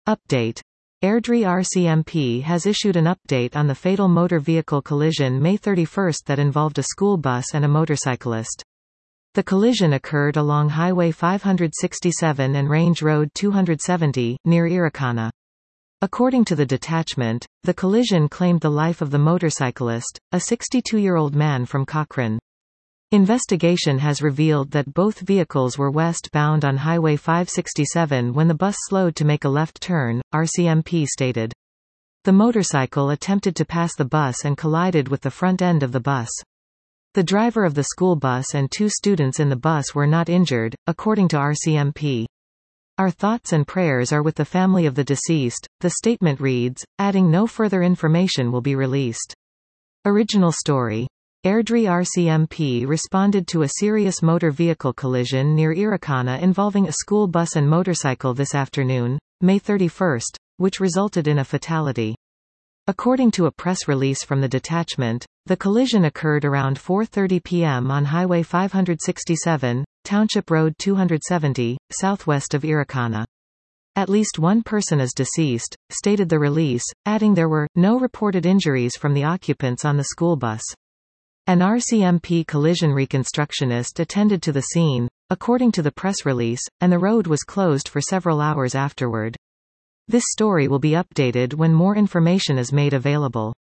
Update. Airdrie RCMP has issued an update on the fatal motor vehicle collision May 31 that involved a school bus and a motorcyclist. The collision occurred along Highway 567 and Range Road 270, near Irikana. According to the detachment, the collision claimed the life of the motorcyclist, a 62-year-old man from Cochrane. Investigation has revealed that both vehicles were westbound on Highway 567 when the bus slowed to make a left turn, RCMP stated. The motorcycle attempted to pass the bus and collided with the front end of the bus. The driver of the school bus and two students in the bus were not injured, according to RCMP. Our thoughts and prayers are with the family of the deceased, the statement reads, adding no further information will be released. Original story. Airdrie RCMP responded to a serious motor vehicle collision near Irikana involving a school bus and motorcycle this afternoon, May 31, which resulted in a fatality. According to a press release from the detachment, the collision occurred around 4:30 p.m. on Highway 567, Township Road 270, southwest of Irikana. At least one person is deceased, stated the release, adding there were no reported injuries from the occupants on the school bus. An RCMP collision reconstructionist attended to the scene, according to the press release, and the road was closed for several hours afterward. This story will be updated when more information is made available.